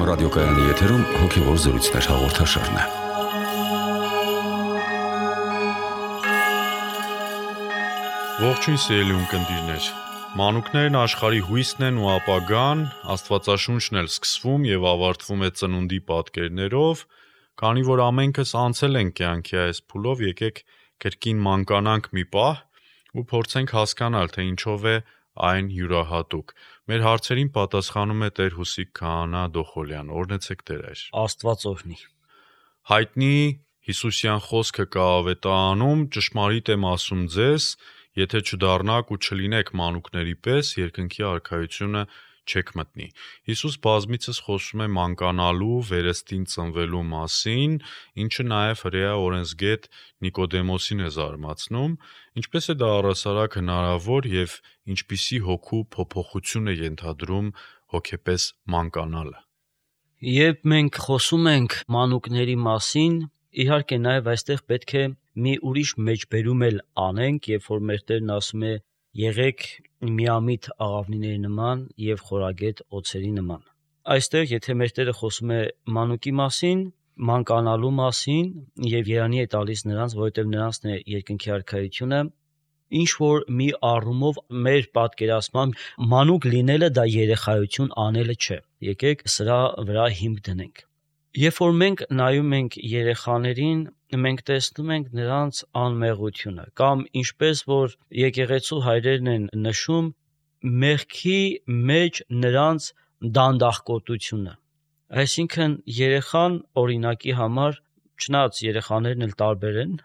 ռադիոկայանի եթերում հոգևոր զրույցներ հաղորդաշարն է։ Ողջույն սիրելի ունկնդիրներ։ Մանուկներն աշխարհի հույսն են ու ապագան, Աստվածաշունչն էլ սկսվում եւ ավարտվում է ծնունդի պատկերներով, քանի որ ամենքս անցել ենք կյանքի այս փուլով, եկեք կրկին մանկանանք մի պահ ու փորձենք հասկանալ, թե ինչով է այն յուրահատուկ։ Մեր հարցերին պատասխանում է Տեր Հուսիկ Քահանա Դոխոլյան։ Օրհնեցեք Տեր այր։ Աստված օրհնի։ Հայտնի Հիսուսյան խոսքը կա Ավետարանում, ճշմարիտ եմ ասում ձեզ, եթե չդառնաք ու չլինեք մանուկների պես, երկնքի արքայությունը չեք մտնի։ Հիսուս բազմիցս խոսում է մանկանալու, վերստին ծնվելու մասին, ինչը նաև հրեա օրենսգետ Նիկոդեմոսին է զարմացնում, ինչպես է դա առհասարակ հնարավոր եւ ինչպիսի հոգու փոփոխություն է ենթադրում հոգեպես մանկանալը։ Երբ մենք խոսում ենք մանուկների մասին, իհարկե նաև այստեղ պետք է մի ուրիշ մեջբերում էլ անենք, երբ որ մեր Տերն ասում է եղեք միամիտ աղավնիների նման եւ խորագետ օձերի նման։ Այստեղ եթե մեր Տերը խոսում է մանուկի մասին, մանկանալու մասին եւ երանի է տալիս նրանց, որովհետեւ նրանցն է երկնքի արքայությունը, ինչ որ մի առումով մեր պատկերացմամբ մանուկ լինելը դա երեխայություն անելը չէ։ Եկեք սրա վրա հիմք դնենք։ Երբ որ մենք նայում ենք երեխաներին, մենք տեսնում ենք նրանց անմեղությունը, կամ ինչպես որ եկեղեցու հայրերն են նշում, մեղքի մեջ նրանց դանդաղկոտությունը։ Այսինքն երեխան օրինակի համար, չնայած երեխաներն էլ տարբեր են,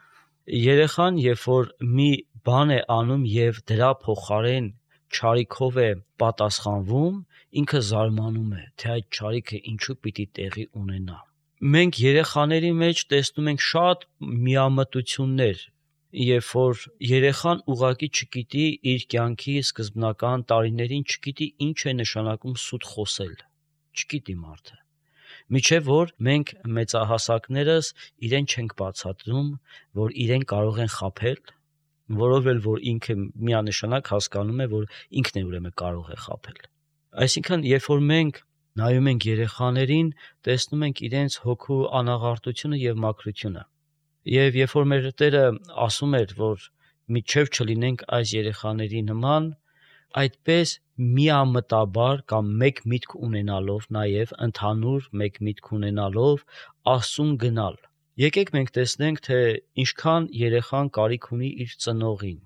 երեխան երբ որ մի բան է անում եւ դրա փոխարեն չարիքով է պատասխանվում, ինքը զարմանում է, թե այդ չարիքը ինչու պիտի տեղի ունենա։ Մենք երեխաների մեջ տեսնում ենք շատ միամտություններ, երբ որ երեխան ուղղակի չգիտի իր կյանքի սկզբնական տարիներին չգիտի ինչ է նշանակում սուտ խոսել, չգիտի մարդը։ Միջև որ մենք մեծահասակներս իրեն չենք բացատրում, որ իրեն կարող են խաբել, որով էլ որ ինքը միանշանակ հասկանում է, որ ինքն է ուրեմն կարող է խաբել։ Այսինքն, երբ որ մենք նայում ենք երեխաներին, տեսնում ենք իրենց հոգու անաղարտությունը եւ մաքրությունը։ Եվ երբ որ մեր Տերը ասում էր, որ միջև չլինենք այս երեխաների նման, այդպես միամտաբար կամ մեկ միտք ունենալով, նաեւ ընդհանուր մեկ միտք ունենալով Աստծուն գնալ։ Եկեք մենք տեսնենք, թե ինչքան երեխան կարիք ունի իր ծնողին։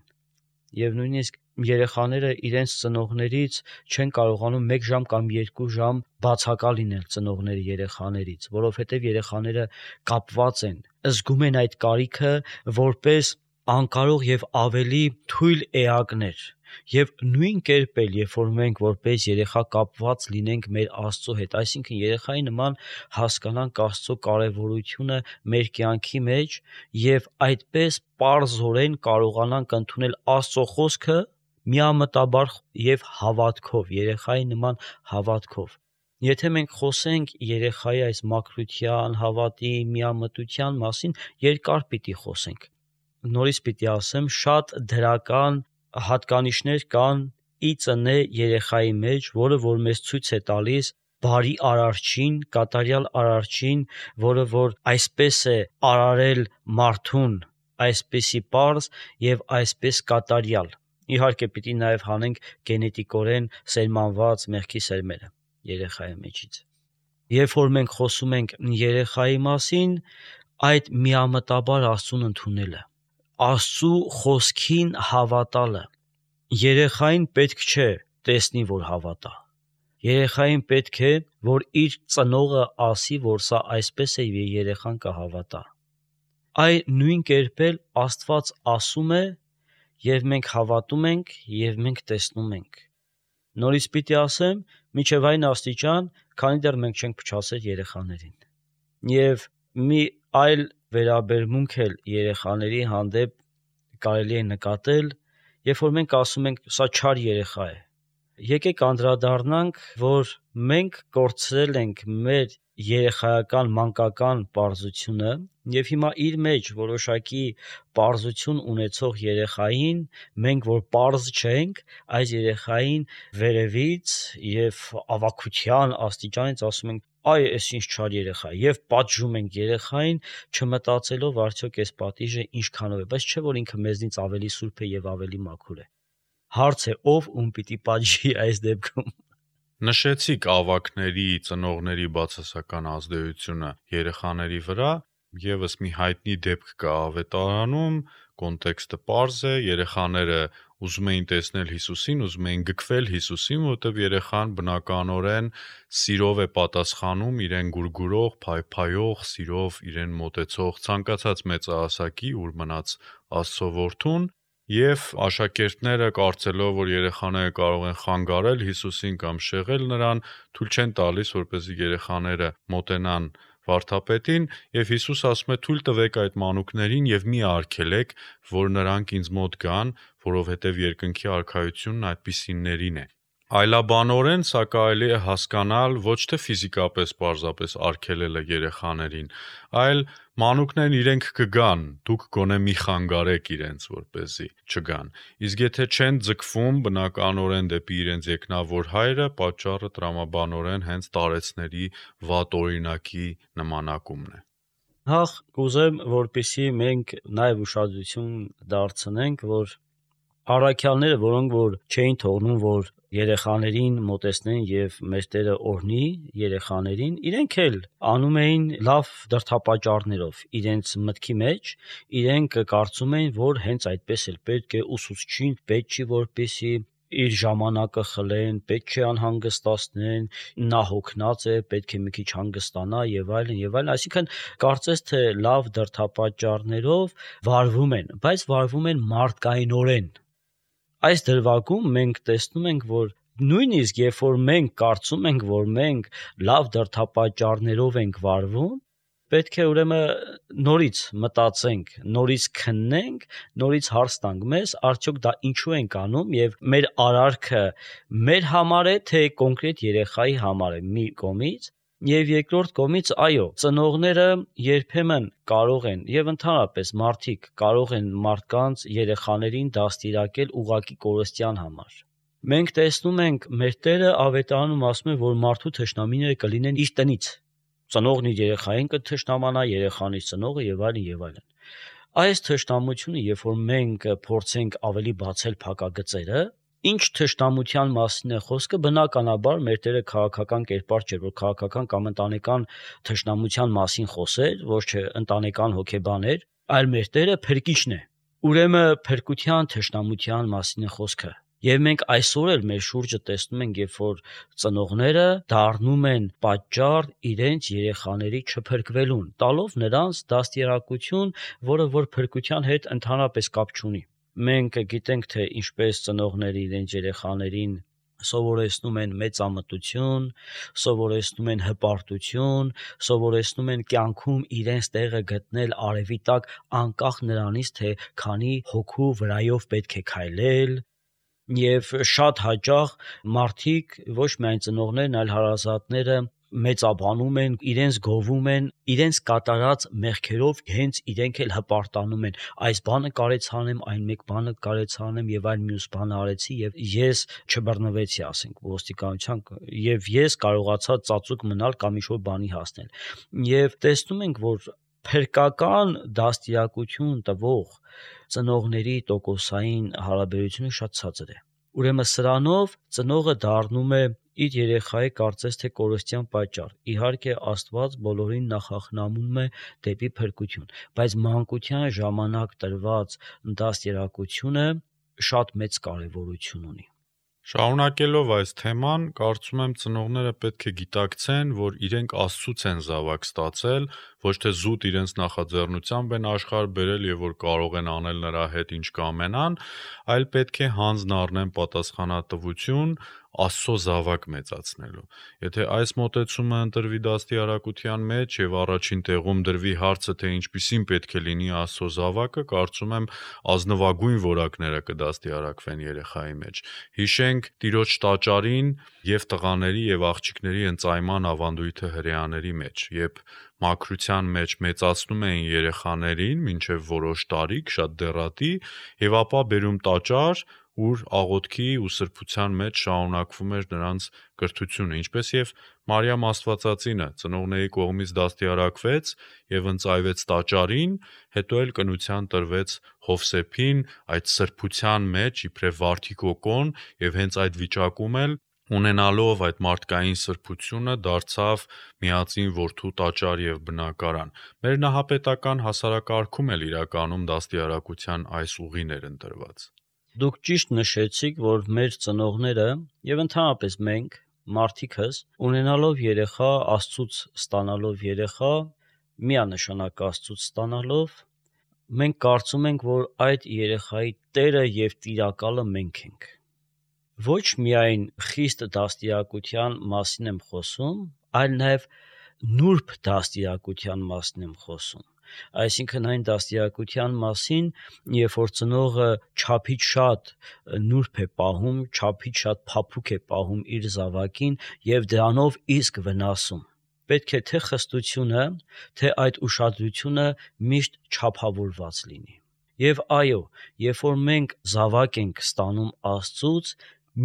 Եվ նույնիսկ երեխաները իրենց ծնողներից չեն կարողանում 1 ժամ կամ 2 ժամ բացակա լինել ծնողների երեխաներից, որովհետև երեխաները կապված են, զգում են այդ կարիքը որպես անկարող եւ ավելի թույլ էակներ։ Եվ նույն կերպ էլ, երբ որ մենք որպես երեխա կապված լինենք մեր Աստծո հետ, այսինքն երեխայի նման հասկանանք Աստծո կարևորությունը մեր կյանքի մեջ եւ այդպես պարզորեն կարողանանք ընդունել Աստծո խոսքը միամտաբար եւ հավատքով, երեխայի նման հավատքով։ Եթե մենք խոսենք երեխայի այս մաքրության, հավատի, միամտության մասին, երկար պիտի խոսենք։ Նորից պիտի ասեմ, շատ դրական հատկանիշներ կան ի ծնե երեխայի մեջ, որը որ մեզ ցույց է տալիս բարի արարչին, կատարյալ արարչին, որը որ այսպես է արարել մարդուն, այսպեսի պարզ եւ այսպես կատարյալ։ Իհարկե պիտի նաեւ հանենք գենետիկորեն սերմանված մեղքի սերմերը երեխայի մեջից։ Երբ որ մենք խոսում ենք երեխայի մասին, այդ միամտաբար Աստծուն ընդունելը, Աստծու խոսքին հավատալը, երեխային պետք չէ տեսնի, որ հավատա։ Երեխային պետք է, որ իր ծնողը ասի, որ սա այսպես է եւ երեխան կհավատա։ Այն նույն կերպ էլ Աստված ասում է եւ մենք հավատում ենք եւ մենք տեսնում ենք։ Նորից պիտի ասեմ, միջև այն աստիճան, քանի դեռ մենք չենք փչացել երեխաներին։ Եվ մի այլ վերաբերմունք էլ երեխաների հանդեպ կարելի է նկատել, երբ որ մենք ասում ենք սա չար երեխա է, Եկեք անդրադառնանք, որ մենք կորցրել ենք մեր երեխայական մանկական պարզությունը եւ հիմա իր մեջ որոշակի պարզություն ունեցող երեխային մենք որ պարզ չենք, այս երեխային վերևից եւ ավակության աստիճանից ասում ենք այ էս ինչ չար երեխա է եւ պատժում ենք երեխային չմտածելով արդյոք այս պատիժը ինչքանով է, բայց չէ որ ինքը մեզնից ավելի սուրբ է եւ ավելի մաքուր է։ Հարց է ով ում պիտի պատժի այս դեպքում։ Նշեցիք ավագների, ծնողների բացասական ազդեցությունը երեխաների վրա, եւս մի հայտնի դեպք կա ավետարանում, կոնտեքստը պարզ է, երեխաները ուզում էին տեսնել Հիսուսին, ուզում էին գկվել Հիսուսին, որովհետև երեխան բնականորեն սիրով է պատասխանում իրեն գուրգուրող, փայփայող, սիրով իրեն մոտեցող ցանկացած մեծահասակի, ուր մնաց Աստծո որդուն, եւ աշակերտները կարծելով, որ երեխաները կարող են խանգարել Հիսուսին կամ շեղել նրան, թույլ չեն տալիս, որպեսզի երեխաները մոտենան վարդապետին, եւ Հիսուս ասում է՝ թույլ տվեք այդ մանուկներին եւ մի արգելեք, որ նրանք ինձ մոտ գան, որովհետեւ երկնքի արքայությունն այդպիսիներին է։ Այլաբանորեն սա կարելի է հասկանալ ոչ թե ֆիզիկապես պարզապես արգելելը երեխաներին, այլ մանուկներն իրենք կգան, դուք գոնե մի խանգարեք իրենց, որպեսզի չգան։ Իսկ եթե չեն ձգվում բնականորեն դեպի իրենց երկնավոր հայրը, պատճառը տրամաբանորեն հենց տարեցների վատ օրինակի նմանակումն է։ Հաղ կուզեմ, որպեսզի մենք նաև ուշադրություն դարձնենք, որ առաքյալները, որոնք որ չէին թողնում, որ երեխաներին մոտեցնեն եւ մեր Տերը օրհնի երեխաներին, իրենք էլ անում էին լավ դրդապատճառներով իրենց մտքի մեջ, իրենք կարծում էին, որ հենց այդպես էլ պետք է ուսուցչին, պետք չի որպեսի իր ժամանակը խլեն, պետք չի անհանգստացնեն, նա հոգնած է, պետք է մի քիչ հանգստանա եւ այլն, այսինքն կարծես թե լավ դրդապատճառներով վարվում են, բայց վարվում են մարդկայինորեն։ Այս դրվագում մենք տեսնում ենք, որ նույնիսկ երբ որ մենք կարծում ենք, որ մենք լավ դրդապատճառներով ենք վարվում, պետք է ուրեմն նորից մտածենք, նորից քննենք, նորից հարց տանք մեզ, արդյոք դա ինչու ենք անում եւ մեր արարքը մեր համար է, թե կոնկրետ երեխայի համար է մի կողմից, եւ երկրորդ կողմից այո, ծնողները երբեմն կարող են եւ ընդհանրապես մարդիկ կարող են մարդկանց երեխաներին դաստիարակել ուղակի կորստյան համար։ Մենք տեսնում ենք մեր Տերը ավետարանում ասում է, որ մարդու թշնամիները կլինեն իր տնից։ Ծնողն իր երեխային կթշնամանա, երեխան իր ծնողը եւ այլն։ Այս թշնամությունը, երբ որ մենք փորձենք ավելի բացել փակագծերը, ինչ թշնամության մասին է խոսքը, բնականաբար մեր Տերը քաղաքական կերպար չէր, որ քաղաքական կամ ընտանեկան թշնամության մասին խոսեր, ոչ թե ընտանեկան հոգեբաներ, այլ մեր Տերը փրկիչն է։ Ուրեմն փրկության թշնամության մասին է խոսքը։ Եվ մենք այսօր էլ մեր շուրջը տեսնում ենք, երբ որ ծնողները դառնում են պատճառ իրենց երեխաների չփրկվելուն, տալով նրանց դաստիարակություն, որը որ փրկության հետ ընդհանրապես կապ չունի։ Մենք գիտենք, թե ինչպես ծնողները իրենց երեխաներին սովորեցնում են մեծամտություն, սովորեցնում են հպարտություն, սովորեցնում են կյանքում իրենց տեղը գտնել արևի տակ, անկախ նրանից, թե քանի հոգու վրայով պետք է քայլել, եւ շատ հաճախ մարդիկ, ոչ միայն ծնողներն, այլ հարազատները մեծաբանում են, իրենց գովում են, իրենց կատարած մեղքերով հենց իրենք էլ հպարտանում են, այս բանը կարեցանեմ, այն մեկ բանը կարեցանեմ եւ այլ մյուս բանը արեցի եւ ես չբռնվեցի, ասենք, ոստիկանության եւ ես կարողացա ծածուկ մնալ կամ ինչ-որ բանի հասնել։ Եվ տեսնում ենք, որ փրկական դաստիարակություն տվող ծնողների տոկոսային հարաբերությունը շատ ցածր է։ Ուրեմն սրանով ծնողը դառնում է իր երեխայի կարծես թե կորստյան պատճառ։ Իհարկե Աստված բոլորին նախախնամում է դեպի փրկություն, բայց մանկության ժամանակ տրված դաստիարակությունը շատ մեծ կարևորություն ունի։ Շարունակելով այս թեման, կարծում եմ ծնողները պետք է գիտակցեն, որ իրենք Աստծուց են զավակ ստացել, ոչ թե զուտ իրենց նախաձեռնությամբ են աշխարհ բերել եւ որ կարող են անել նրա հետ ինչ կամենան, այլ պետք է հանձն առնեն պատասխանատվություն Աստծո զավակ մեծացնելու։ Եթե այս մոտեցումը ընտրվի դաստիարակության մեջ եւ առաջին տեղում դրվի հարցը, թե ինչպիսին պետք է լինի Աստծո զավակը, կարծում եմ ազնվագույն որակները կդաստիարակվեն երեխայի մեջ։ Հիշենք Տիրոջ տաճարին եւ տղաների եւ աղջիկների ընծայման ավանդույթը հրեաների մեջ, երբ մաքրության մեջ մեծացնում էին երեխաներին մինչև որոշ տարիք, շատ դեռատի, եւ ապա բերում տաճար, ուր աղոթքի ու սրբության մեջ շարունակվում էր նրանց կրթությունը, ինչպես եւ Մարիամ Աստվածածինը ծնողների կողմից դաստիարակվեց եւ ընծայվեց տաճարին, հետո էլ կնության տրվեց Հովսեփին այդ սրբության մեջ իբրև վարդի կոկոն եւ հենց այդ վիճակում էլ ունենալով այդ մարդկային սրբությունը դարձավ միածին որդու տաճար եւ բնակարան։ Մեր նահապետական հասարակարգում էլ իրականում դաստիարակության այս ուղին էր ընտրված։ Դուք ճիշտ նշեցիք, որ մեր ծնողները եւ ընդհանրապես մենք, մարդիկս, ունենալով երեխա, Աստծուց ստանալով երեխա, միանշանակ Աստծուց ստանալով, մենք կարծում ենք, որ այդ երեխայի տերը եւ տիրակալը մենք ենք։ Ոչ միայն խիստ դաստիարակության մասին եմ խոսում, այլ նաեւ նուրբ դաստիարակության մասին եմ խոսում։ Այսինքն այն դաստիարակության մասին, երբ որ ծնողը չափից շատ նուրբ է պահում, չափից շատ փափուկ է պահում իր զավակին եւ դրանով իսկ վնասում։ Պետք է թե խստությունը, թե այդ ուշադրությունը միշտ չափավորված լինի։ Եվ այո, երբ որ մենք զավակ ենք ստանում Աստծուց,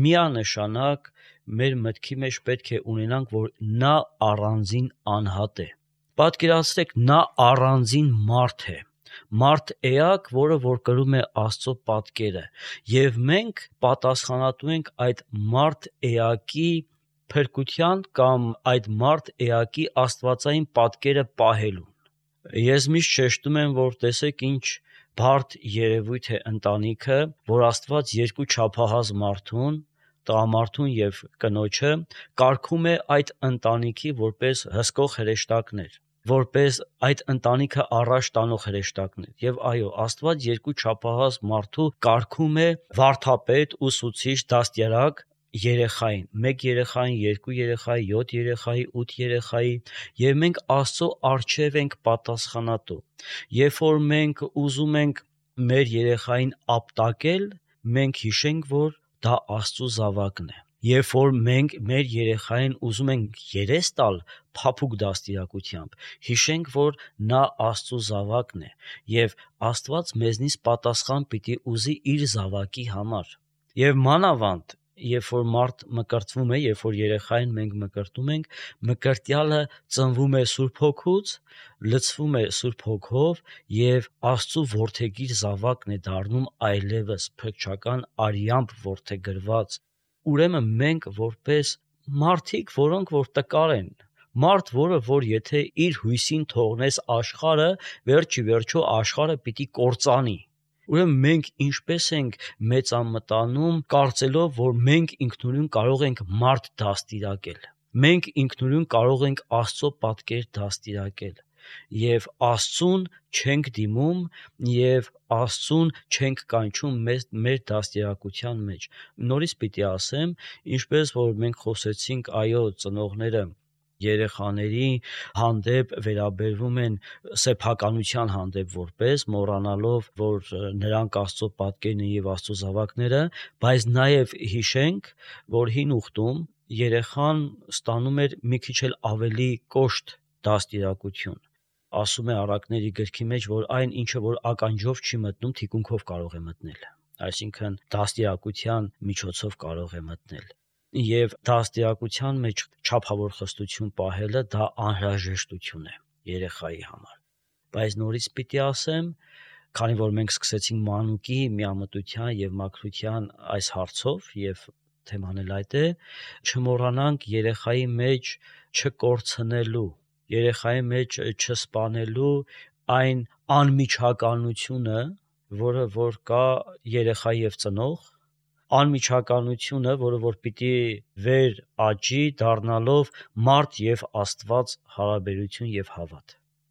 միանշանակ մեր մտքի մեջ պետք է ունենանք, որ նա առանձին անհատ է։ Պատկերացրեք, նա առանձին մարդ է, մարդ էակ, որը որ կրում է Աստծո պատկերը, եւ մենք պատասխանատու ենք այդ մարդ էակի փրկության կամ այդ մարդ էակի աստվածային պատկերը պահելուն։ Ես միշտ շեշտում եմ, որ տեսեք ինչ բարդ երևույթ է ընտանիքը, որ Աստված երկու չափահաս մարդուն, տղամարդուն եւ կնոջը կարգում է այդ ընտանիքի որպես հսկող հրեշտակներ, որպես այդ ընտանիքը առաջ տանող հրեշտակներ։ Եվ այո, Աստված երկու չափահաս մարդու կարգում է վարդապետ, ուսուցիչ, դաստիարակ երեխային, 1 երեխային, 2 երեխայի, 7 երեխայի, 8 երեխայի, եւ մենք Աստծո առջև ենք պատասխանատու։ Երբ որ մենք ուզում ենք մեր երեխային ապտակել, մենք հիշենք, որ դա Աստծո զավակն է։ Երբ որ մենք մեր երեխային ուզում ենք երես տալ փափուկ դաստիարակությամբ, հիշենք, որ նա Աստծո զավակն է, եւ Աստված մեզնից պատասխան պիտի ուզի իր զավակի համար։ Եվ մանավանդ, երբ որ մարդ մկրտվում է, երբ որ երեխային մենք մկրտում ենք, մկրտյալը ծնվում է Սուրբ Հոգուց, լցվում է Սուրբ Հոգով եւ Աստծո որդեգիր զավակն է դառնում այլևս փրկչական արյամբ որդեգրված։ Ուրեմն մենք որպես մարդիկ, որոնք որ տկար են, մարդ, որը որ եթե իր հույսին թողնես աշխարհը, վերջի վերջո աշխարհը պիտի կործանի։ Ուրեմն մենք ինչպես ենք մեծամտանում, կարծելով, որ մենք ինքնուրույն կարող ենք մարդ դաստիարակել։ Մենք ինքնուրույն կարող ենք Աստծո պատկեր դաստիարակել։ Եվ Աստծուն չենք դիմում եւ Աստծուն չենք կանչում մեր դաստիարակության մեջ։ Նորից պիտի ասեմ, ինչպես որ մենք խոսեցինք, այո, ծնողները երեխաների հանդեպ վերաբերվում են սեփականության հանդեպ որպես մոռանալով, որ նրանք Աստծո պատկերն են եւ Աստծո զավակները, բայց նաեւ հիշենք, որ հին ուխտում երեխան ստանում էր մի քիչ էլ ավելի կոշտ դաստիարակություն։ Ասում է Առակների գրքի մեջ, որ այն ինչը որ ականջով չի մտնում, թիկունքով կարող է մտնել։ Այսինքն դաստիարակության միջոցով կարող է մտնել։ Եվ դաստիարակության մեջ չափավոր խստություն պահելը դա անհրաժեշտություն է երեխայի համար։ Բայց նորից պիտի ասեմ, քանի որ մենք սկսեցինք մանուկի միամտության եւ մաքրության այս հարցով եւ թեման էլ այդ է, չմոռանանք երեխայի մեջ չկորցնելու, երեխայի մեջ չսպանելու այն անմիջականությունը, որը որ կա երեխայի եւ ծնող, անմիջականությունը, որը որ պիտի վեր աճի դառնալով մարդ եւ Աստված հարաբերություն եւ հավատ։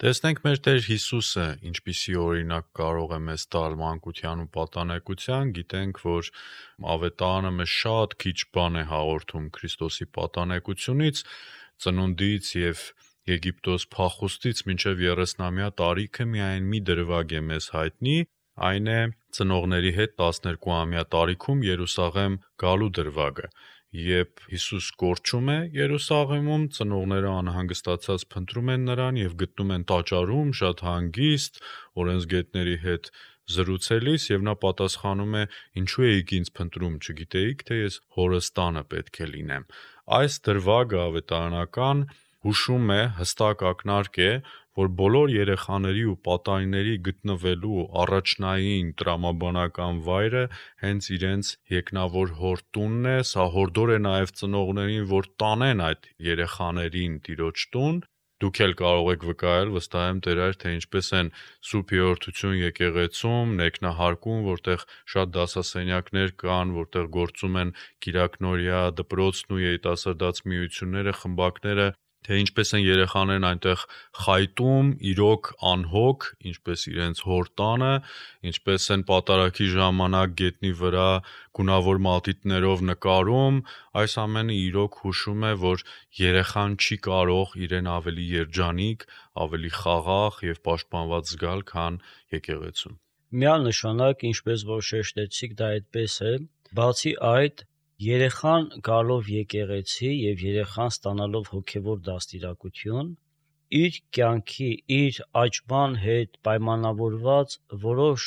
Տեսնենք մեր Տեր Հիսուսը ինչպիսի օրինակ կարող է մեզ տալ մանկության ու պատանեկության, գիտենք, որ ավետարանը մեզ շատ քիչ բան է հաղորդում Քրիստոսի պատանեկությունից, ծնունդից եւ Եգիպտոս փախուստից մինչև 30-ամյա տարիքը միայն մի դրվագ է մեզ հայտնի, այն է ծնողների հետ 12-ամյա տարիքում Երուսաղեմ գալու դրվագը։ Երբ Հիսուս կորչում է Երուսաղեմում, ծնողները անհանգստացած փնտրում են նրան եւ գտնում են տաճարում շատ հանգիստ օրենսգետների հետ զրուցելիս եւ նա պատասխանում է. «Ինչու էիք ինձ փնտրում, չգիտեիք, թե ես հորս տանը պետք է լինեմ»։ Այս դրվագը ավետարանական հուշում է, հստակ ակնարկ է, որ բոլոր երեխաների ու պատանիների գտնվելու առաջնային տրամաբանական վայրը հենց իրենց եկնավոր հոր տունն է, սա հորդոր է նաև ծնողներին, որ տանեն այդ երեխաներին տիրոջ տուն։ Դուք էլ կարող եք վկայել, վստահ եմ Տեր Հայր, թե ինչպես են Սուրբ Երրորդություն եկեղեցում ներքնահարկում, որտեղ շատ դասասենյակներ կան, որտեղ գործում են կիրակնօրյա դպրոցն ու երիտասարդաց միությունները, խմբակները, թե ինչպես են երեխաներն այնտեղ խայտում, իրոք անհոգ, ինչպես իրենց հոր տանը, ինչպես են պատարագի ժամանակ գետնի վրա գունավոր մատիտներով նկարում, այս ամենը իրոք հուշում է, որ երեխան չի կարող իրեն ավելի երջանիկ, ավելի խաղաղ եւ պաշտպանված զգալ, քան եկեղեցում։ Միանշանակ, ինչպես որ շեշտեցիք, դա այդպես է, բացի այդ երեխան գալով եկեղեցի եւ երեխան ստանալով հոգեվոր դաստիարակություն, իր կյանքի, իր աճման հետ պայմանավորված որոշ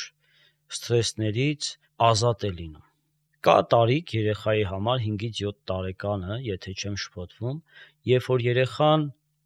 սթրեսներից ազատ է լինում։ Կա տարիք երեխայի համար 5-ից 7 տարեկանը, եթե չեմ շփոթվում, երբ որ երեխան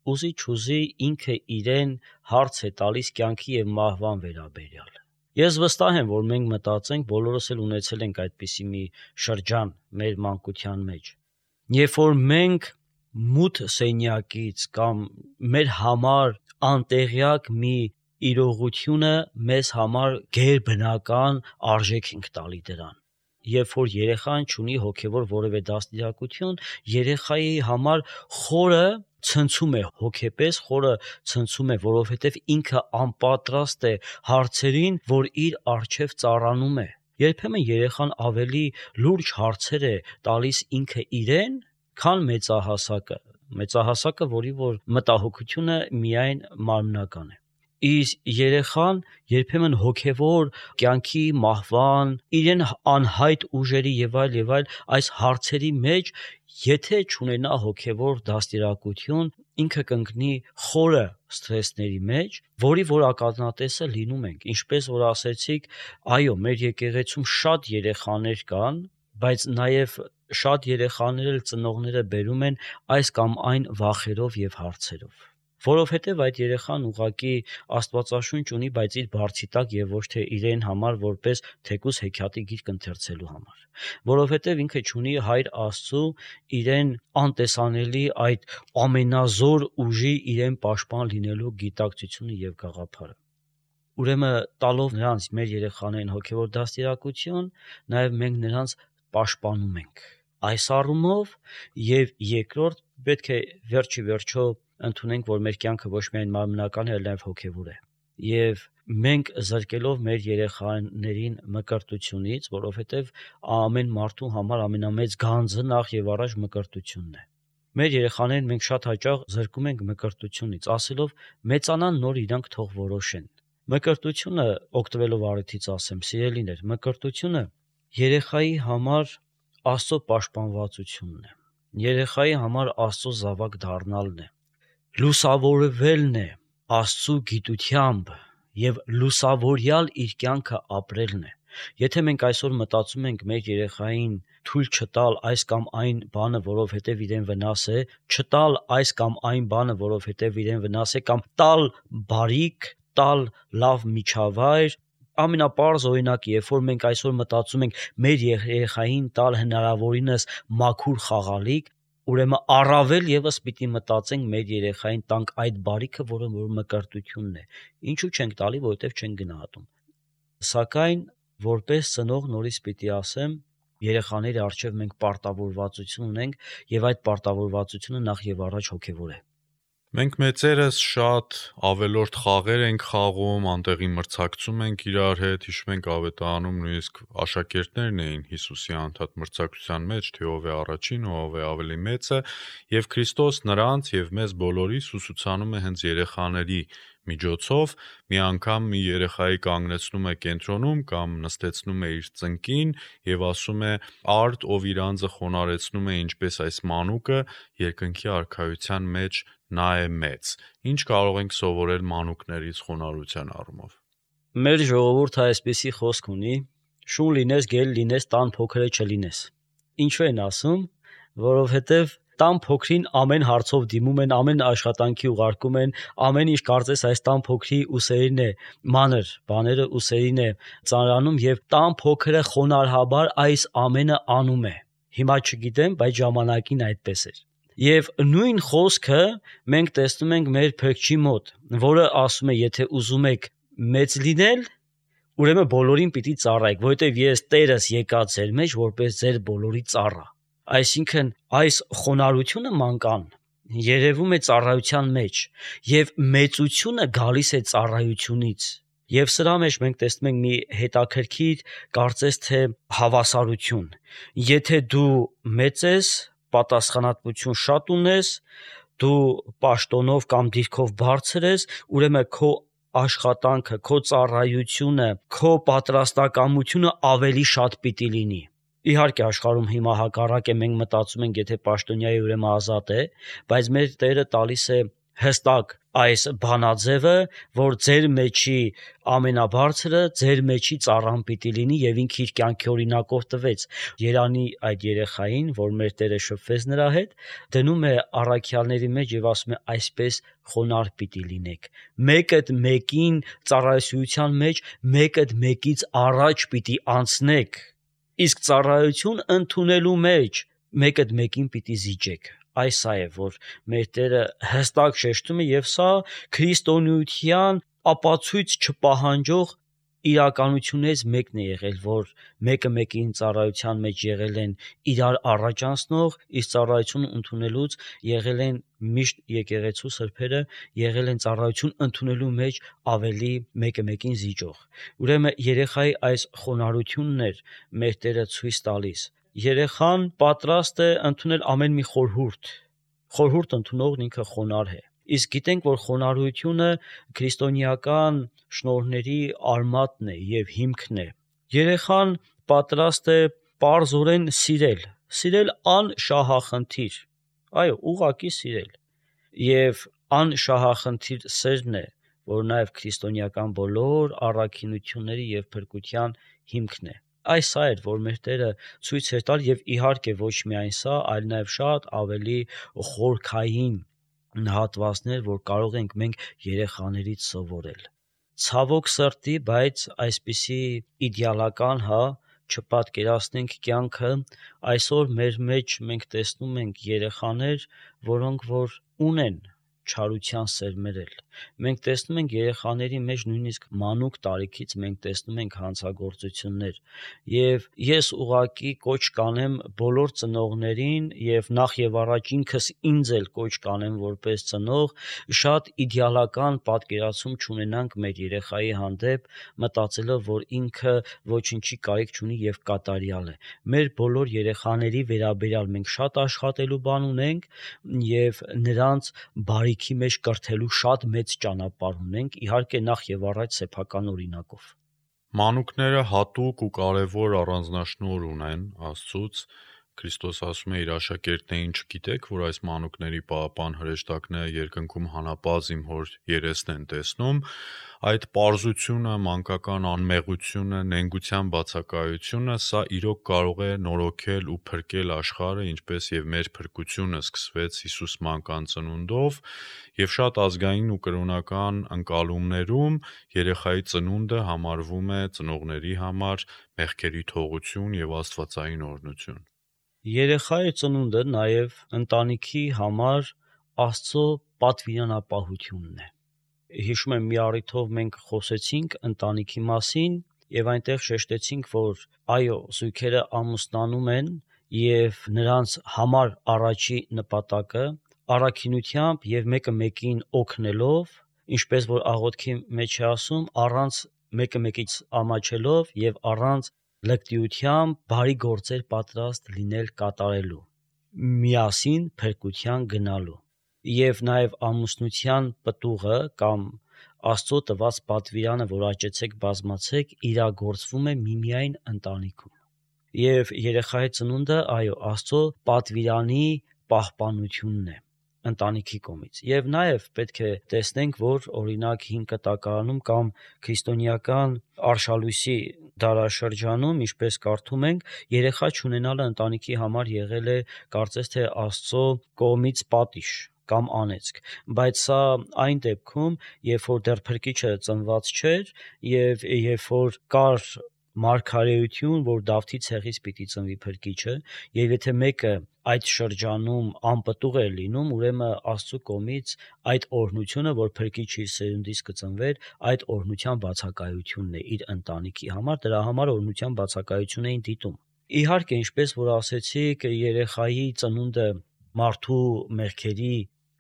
ուզի ինքը իրեն հարց է տալիս կյանքի եւ մահվան վերաբերյալ։ Ես վստահ եմ, որ մենք մտածենք, բոլորս էլ ունեցել ենք այդպիսի մի շրջան մեր մանկության մեջ, երբ որ մենք մութ սենյակից կամ մեր համար անտեղյակ մի իրողությունը մեզ համար գերբնական արժեք ենք տալի դրան։ Երբ որ երեխան չունի հոգևոր որևէ դաստիարակություն, երեխայի համար խորը ցնցում է հոգեպես, խորը ցնցում է, որովհետև ինքը անպատրաստ է հարցերին, որ իր առջև ծառանում է։ Երբեմն երեխան ավելի լուրջ հարցեր է տալիս ինքը իրեն, քան մեծահասակը, որի որ մտահոգությունը միայն մարմնական է։ Իսկ երեխան երբեմն հոգևոր կյանքի մահվան, իրեն անհայտ ուժերի եւ այլ այս հարցերի մեջ, եթե չունենա հոգևոր դաստիարակություն, ինքը կընկնի խորը սթրեսների մեջ, որի որ ականատեսը լինում ենք։ Ինչպես որ ասեցիք, այո, մեր եկեղեցում շատ երեխաներ կան, բայց նաեւ շատ երեխաներ էլ ծնողները բերում են այս կամ այն վախերով եւ հարցերով, որովհետև այդ երեխան ուղղակի Աստվածաշունչ ունի, բայց իր բարձի տակ եւ ոչ թե իրեն համար որպես թեկուզ հեքիաթի գիրք ընթերցելու համար, որովհետև ինքը չունի Հայր Աստծո իրեն անտեսանելի այդ ամենազոր ուժի իրեն պաշտպան լինելու գիտակցությունը եւ գաղափարը։ Ուրեմն տալով նրանց մեր երեխաներին հոգևոր դաստիարակություն, նաեւ մենք նրանց պաշտպանում ենք այս առումով, եւ երկրորդ պետք է վերջի վերջո ընդունենք, որ մեր կյանքը ոչ միայն մարմնական է, այլ նաեւ հոգևոր է։ Եվ մենք զրկելով մեր երեխաներին մկրտությունից, որովհետեւ ամեն մարդու համար ամենամեծ գանձը նախ եւ առաջ մկրտությունն է։ Մեր երեխաներին մենք շատ հաճախ զրկում ենք մկրտությունից, ասելով մեծանան նոր իրանք թող որոշեն։ Մկրտությունը, օգտվելով առիթից ասեմ, սիրելիներ, մկրտությունը երեխայի համար Աստծո պաշտպանվածությունն է։ Երեխայի համար Աստծո զավակ դառնալն է։ Լուսավորվելն է Աստծո գիտությամբ եւ լուսավորյալ իր կյանքը ապրելն է։ Եթե մենք այսօր մտածում ենք մեր երեխային թույլ չտալ այս կամ այն բանը, որովհետեւ իրեն վնաս է, չտալ այս կամ այն բանը, որովհետեւ իրեն վնաս է, կամ տալ բարիք, տալ լավ միջավայր, ամենապարզ օրինակը, երբ որ մենք այսօր մտածում ենք մեր երեխային տալ հնարավորինս մաքուր խաղալիք, ուրեմն առավել եւս պիտի մտածենք մեր երեխային տանք այդ բարիքը, որը որ մկրտությունն է։ Ինչու չենք տալի, որովհետեւ չենք գնահատում։ Սակայն որպես ծնող նորից պիտի ասեմ, երեխաների առջև մենք պարտավորվածություն ունենք եւ այդ պարտավորվածությունը նախ եւ առաջ հոգեվոր է։ Մենք մեծերս շատ ավելորդ խաղեր ենք խաղում, անտեղի մրցակցում ենք իրար հետ, հիշում ենք Ավետարանում նույնիսկ աշակերտներն էին Հիսուսի անդադ մրցակցության մեջ, թե ով է առաջին, ով է ավելի մեծը, եւ Քրիստոս նրանց եւ մեզ բոլորիս ուսուցանում է հենց երեխաների միջոցով, մի անգամ մի երեխայի կանգնեցնում է կենտրոնում կամ նստեցնում է իր ծնկին եւ ասում է. «Արդ, ով իր անձը խոնարեցնում է ինչպես այս մանուկը, երկնքի արքայության մեջ նա է մեծ»։ Ինչ կարող ենք սովորել մանուկներից խոնարհության առումով։ Մեր ժողովուրդը այսպիսի խոսք ունի. շուն լինես, գել լինես, տան փոքրը չլինես։ Ինչու են ասում, որովհետև տան փոքրին ամեն հարցով դիմում են, ամեն աշխատանքի ուղարկում են, ամեն ինչ կարծես այս տան փոքրի ուսերին է, մանր բաները ուսերին է ծանրանում եւ տան փոքրը խոնարհաբար այս ամենը անում է։ Հիմա չգիտեմ, բայց ժամանակին այդպես էր։ Եվ նույն խոսքը մենք տեսնում ենք մեր Փրկչի մոտ, որը ասում է, եթե ուզում եք մեծ լինել, ուրեմն բոլորին պիտի ծառայեք, որովհետև ես Տերս եկա ձեր մեջ որպես ձեր բոլորի ծառա։ Այսինքն այս խոնարհությունը մանկան երևում է ծառայության մեջ, եւ մեծությունը գալիս է ծառայությունից։ Եվ սրա մեջ մենք տեսնում ենք մի հետաքրքիր, կարծես թե հավասարություն։ Եթե դու մեծ ես, պատասխանատվություն շատ ունես, դու պաշտոնով կամ դիրքով բարձր ես, ուրեմն քո աշխատանքը, քո ծառայությունը, քո պատրաստակամությունը ավելի շատ պիտի լինի։ Իհարկե աշխարհում հիմա հակառակ է, մենք մտածում ենք, եթե պաշտոնյայի ուրեմն ազատ է, բայց մեր Տերը տալիս է հստակ այս բանաձևը, որ ձեր մեջի ամենաբարձրը ձեր մեջի ծառան պիտի լինի եւ ինքը իր կյանքի օրինակով տվեց։ Երանի այդ երեխային, որ մեր Տերը շփվեց նրա հետ, դնում է առաքյալների մեջ եւ ասում է այսպես խոնարհ պիտի լինեք։ Մեկը մեկին ծառայության մեջ մեկը մեկից առաջ պիտի անցնեք։ Իսկ ծառայություն ընդունելու մեջ մեկը մեկին պիտի զիջեք։ Այս սա է, որ մեր Տերը հստակ շեշտում է եւ սա քրիստոնեության ապացույց չպահանջող իրականություններից մեկն է եղել, որ մեկը մեկին ծառայության մեջ եղել են իրար առաջ անցնող, իսկ ծառայություն ընդունելուց եղել են միշտ եկեղեցու սրբերը եղել են ծառայություն ընդունելու մեջ ավելի մեկը մեկին զիջող։ Ուրեմն երեխայի այս խոնարհությունն էր մեր Տերը ցույց տալիս։ Երեխան պատրաստ է ընդունել ամեն մի խորհուրդ ընդունողն ինքը խոնարհ է։ Իսկ գիտենք, որ խոնարհությունը քրիստոնեական շնորհների արմատն է եւ հիմքն է։ Երեխան պատրաստ է պարզորեն սիրել անշահախնդիր։ Այո, ուղղակի սիրել։ Եվ անշահախնդիր սերն է, որ նաեւ քրիստոնեական բոլոր առաքինությունների եւ փրկության հիմքն է։ Այս սա էր, որ մեր Տերը ցույց էր տալ եւ իհարկե ոչ միայն սա, այլ նաեւ շատ ավելի խորքային հատվածներ, որ կարող ենք մենք երեխաներից սովորել։ Ցավոք սրտի, բայց այսպիսի իդեալական, չպատկերացնենք կյանքը, այսօր մեր մեջ մենք տեսնում ենք երեխաներ, որոնք որ ունեն չարության սերմերել։ Մենք տեսնում ենք երեխաների մեջ նույնիսկ մանուկ տարիքից մենք տեսնում ենք հանցագործություններ։ Եվ ես ուղղակի կոչ կանեմ բոլոր ծնողներին եւ նախ եւ առաջ ինքս ինձ էլ կոչ կանեմ որպես ծնող շատ իդեալական պատկերացում չունենանք մեր երեխայի հանդեպ, մտածելով, որ ինքը ոչինչի կարիք չունի եւ կատարյալ է։ Մեր բոլոր երեխաների վերաբերյալ մենք շատ աշխատելու բան ունենք եւ նրանց բարիքի մեջ կրթելու շատ մեծ ճանապարհ ունենք, իհարկե նախ եւ առաջ սեփական օրինակով։ Մանուկները հատուկ ու կարևոր առանձնաշնորհ ունեն Աստծուց։ Քրիստոս ասում է իր աշակերտներին, չգիտեք, որ այս մանուկների պահապան հրեշտակները երկնքում հանապազի իմ հոր երեսն են տեսնում։ Այդ պարզությունը, մանկական անմեղությունը, նենգության բացակայությունը, սա իրոք կարող է նորոգել ու փրկել աշխարհը, ինչպես եւ մեր փրկությունը սկսվեց Հիսուս մանկան ծնունդով, եւ շատ ազգային ու կրոնական ընկալումներում երեխայի ծնունդը համարվում է ծնողների համար մեղքերի թողություն եւ աստվածային օրհնություն։ Երեխայի ծնունդը նաև ընտանիքի համար Աստծո պատվիրանապահությունն է։ Հիշում եմ մի առիթով մենք խոսեցինք ընտանիքի մասին եւ այնտեղ շեշտեցինք, որ այո, զույգերը ամուսնանում են եւ նրանց համար առաջի նպատակը առաքինությամբ եւ մեկը մեկին օգնելով, ինչպես որ աղոթքի մեջ է ասում, առանց մեկը մեկից ամաչելով եւ առանց լկտիությամբ բարի գործեր պատրաստ լինել կատարելու, միասին փրկության գնալու։ Եվ նաեւ ամուսնության պտուղը կամ Աստծո տված պատվիրանը, որ աճեցեք, բազմացեք, իրագործվում է միմիայն ընտանիքում։ Եվ երեխայի ծնունդը, այո, Աստծո պատվիրանի պահպանությունն է ընտանիքի կողմից։ Եվ նաև պետք է տեսնենք, որ օրինակ 5 կտակարանում կամ քրիստոնեական արշալույսի դարաշրջանում, ինչպես կարդում ենք, երեխա չունենալը ընտանիքի համար եղել է կարծես թե Աստծո կողմից պատիժ կամ անեծք, բայց սա այն դեպքում, երբ որ դեռ փրկիչը ծնված չէր եւ երբ որ կար մարգարեություն, որ Դավթի ցեղից պիտի ծնվի փրկիչը, եւ եթե մեկը այդ շրջանում անպտուղ էր լինում, ուրեմն Աստծո կողմից այդ օրհնությունը, որ փրկիչը իր սերունդից կծնվեր, այդ օրհնության բացակայությունն է իր ընտանիքի համար, դրա համար օրհնության բացակայություն էին դիտում։ Իհարկե, ինչպես որ ասեցիք, երեխայի ծնունդը մարդու մեղքերի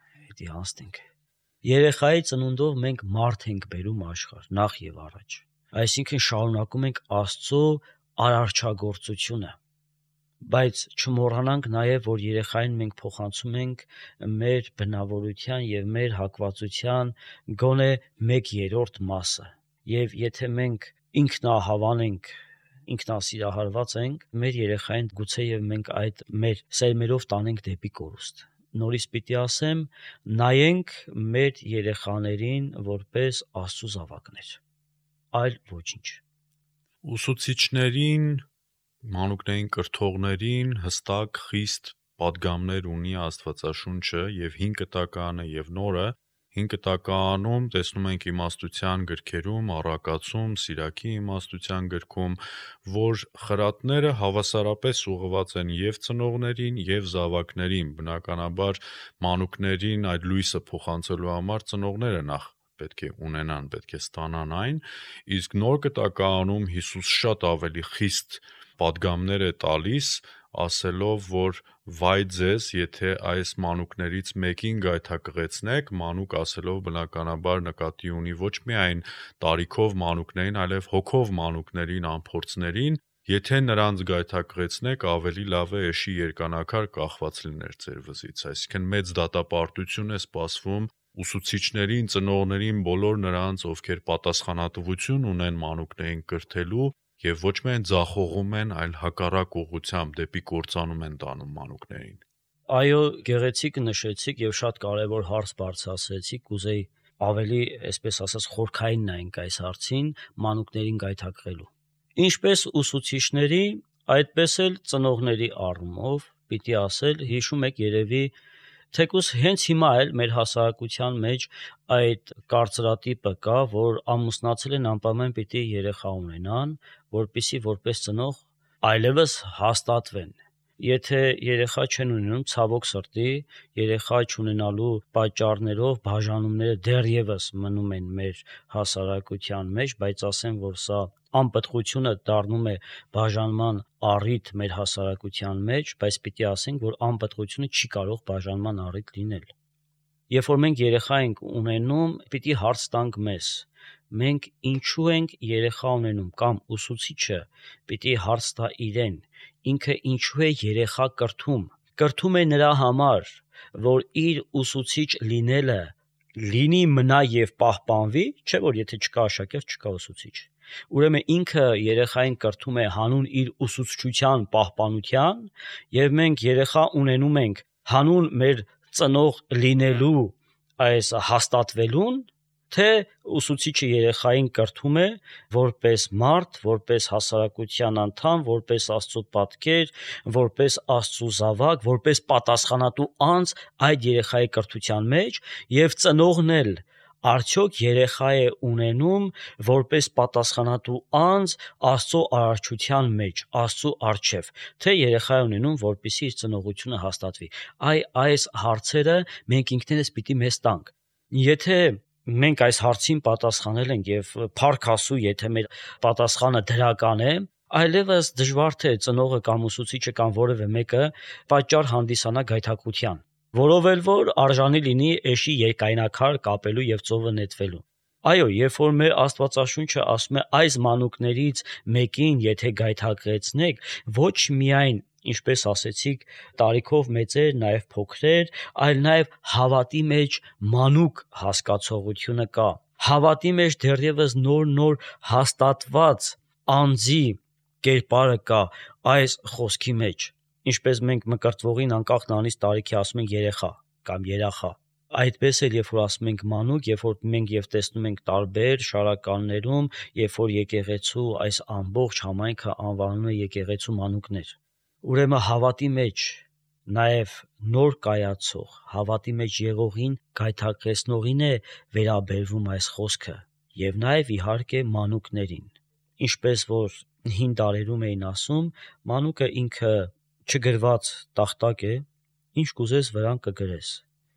Երեխայի ծնունդով մենք մարդ ենք բերում աշխարհ, նախ եւ առաջ։ Այսինքն շարունակում ենք Աստծո արարչագործությունը։ Բայց չմոռանանք նաեւ, որ երեխային մենք փոխանցում ենք մեր բնավորության եւ մեր հակվածության գոնե 1/3 մասը։ Եվ եթե մենք ինքնահավան ենք, ինքնասիրահարված ենք, մեր երեխային գուցեև մենք այդ մեր սերմերով տանենք դեպի կորուստ։ Նորից պիտի ասեմ, նայենք մեր երեխաներին որպես Աստծո զավակներ, այլ ոչինչ։ Ուսուցիչներին, մանուկներին կրթողներին հստակ խիստ պատգամներ ունի Աստվածաշունչը եւ 5 կտականը եւ նորը 5 կտականում տեսնում ենք իմաստության գրքերում, առակացում, Սիրակի իմաստության գրքում, որ խրատները հավասարապես ուղղված են եւ ծնողներին եւ զավակներին, բնականաբար մանուկներին այդ լույսը փոխանցելու համար ծնողները նախ պետք է ունենան, պետք է ստանան այն, իսկ նոր կտականում Հիսուս շատ ավելի խիստ պատգամներ է տալիս, ասելով, որ վայ ձեզ, եթե այս մանուկներից մեկին գայթակղեցնեք, մանուկ ասելով բնականաբար նկատի ունի ոչ միայն տարիքով մանուկներին, այլև հոգով մանուկներին, անփորձներին, եթե նրանց գայթակղեցնեք, ավելի լավ է էշի երկանակար կախված լիներ ձեր վզից, այսինքն մեծ դատապարտություն է սպասվում ուսուցիչներին, ծնողներին, բոլոր նրանց, ովքեր պատասխանատվություն ունեն մանուկներին կրթելու եւ ոչ միայն ձախողում են, այլ հակառակ ուղղությամբ դեպի կործանում են տանում մանուկներին։ Այո, գեղեցիկ նշեցիք եւ շատ կարեւոր հարց բարձրացրեցիք, կուզեի ավելի, այսպես ասած, խորքային նայենք այս հարցին, մանուկներին գայթակղելու։ Ինչպես ուսուցիչների, այդպես էլ ծնողների առումով պիտի ասել, հիշում եք երևի թեկուզ հենց հիմա էլ մեր հասարակության մեջ այդ կարծրատիպը կա, որ ամուսնացել են անպայման պիտի երեխա ունենան, որպեսզի որպես ծնող այլևս հաստատվեն։ Եթե երեխա չեն ունենում, ցավոք սրտի, երեխա չունենալու պատճառներով բաժանումները դեռևս մնում են մեր հասարակության մեջ, բայց ասեմ, որ սա անպտղությունը դառնում է բաժանման առիթ մեր հասարակության մեջ, բայց պիտի ասենք, որ անպտղությունը չի կարող բաժանման առիթ լինել։ Երբ որ մենք երեխա ենք ունենում, պիտի հարց տանք մեզ. մենք ինչու ենք երեխա ունենում կամ ուսուցիչը պիտի հարց տա իրեն, ինքը ինչու է երեխա կրթում։ Կրթում է նրա համար, որ իր ուսուցիչ լինելը լինի, մնա եւ պահպանվի, չէ՞ որ եթե չկա աշակերտ, չկա ուսուցիչ։ Ուրեմն ինքը երեխային կրթում է հանուն իր ուսուցչության պահպանության, եւ մենք երեխա ունենում ենք հանուն մեր ծնող լինելու այս հաստատվելուն, թե ուսուցիչը երեխային կրթում է որպես մարդ, որպես հասարակության անդամ, որպես Աստծո պատկեր, որպես Աստծո զավակ, որպես պատասխանատու անձ այդ երեխայի կրթության մեջ, եւ ծնողն էլ արդյոք երեխա է ունենում որպես պատասխանատու անձ Աստծո արարչության մեջ, Աստծո առջև, թե երեխա է ունենում որպեսզի իր ծնողությունը հաստատվի։ Այս հարցերը մենք ինքներս պիտի մեզ տանք։ Եթե մենք այս հարցին պատասխանել ենք եւ փառք Աստծո, եթե մեր պատասխանը դրական է, այլևս դժվար թե ծնողը կամ ուսուցիչը կամ որևէ մեկը պատճառ հանդիսանա գայթակղության։ որով էլ որ արժանի լինի էշի երկայնակար կապելու եւ ծովը նետվելու։ Այո, երբ որ մեր Աստվածաշունչը ասում է այս մանուկներից մեկին եթե գայթակղեցնեք, ոչ միայն, ինչպես ասեցիք, տարիքով մեծեր, նաեւ փոքրեր, այլ նաեւ հավատի մեջ մանուկ հասկացողությունը կա։ Հավատի մեջ դեռևս նոր հաստատված անձի կերպարը կա այս խոսքի մեջ։ Ինչպես մենք մկրտվողին անկախ նրանից տարիքի ասում ենք երեխա կամ երախա։ Այդպես էլ երբ որ ասում ենք մանուկ, երբ որ մենք եւ տեսնում ենք տարբեր շարականներում, երբ որ եկեղեցու այս ամբողջ համայնքը անվանում է եկեղեցու մանուկներ։ Ուրեմն հավատի մեջ նաեւ նոր կայացող, հավատի մեջ եղողին գայթակղեցնողին է վերաբերվում այս խոսքը եւ նաեւ իհարկե մանուկներին։ Ինչպես որ հին դարերում էին ասում, մանուկը ինքը չգրված տախտակ է, ինչ կուզես վրան կգրես։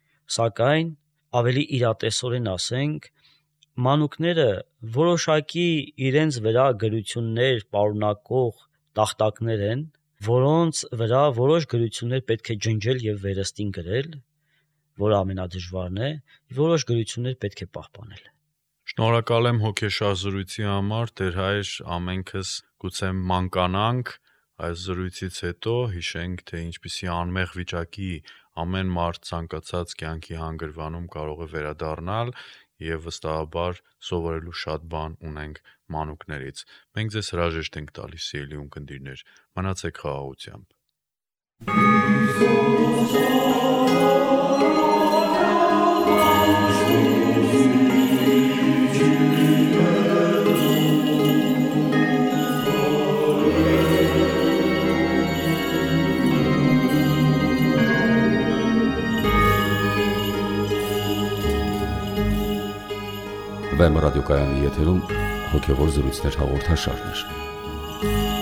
Սակայն ավելի իրատեսորեն ասենք, մանուկները որոշակի իրենց վրա գրություններ պարունակող տախտակներ են, որոնց վրա որոշ գրություններ պետք է ջնջել եւ վերստին գրել, որը ամենադժվարն է, որոշ գրություններ պետք է պահպանել։ Շնորհակալ եմ հոգեշար զրույցի համար, Տեր Հայր, ամենքս գուցե մանկանանք այս զրույցից հետո, հիշենք, թե ինչպիսի անմեղ վիճակի ամեն մարդ ցանկացած կյանքի հանգրվանում կարող է վերադառնալ եւ վստահաբար սովորելու շատ բան ունենք մանուկներից։ Մենք ձեզ հրաժեշտ ենք տալիս, սիրելի ունկնդիրներ, մնացեք խաղաղությամբ։ Վեմ ռադիոկայանի եթերում հոգևոր զրույցներ հաղորդաշարներ։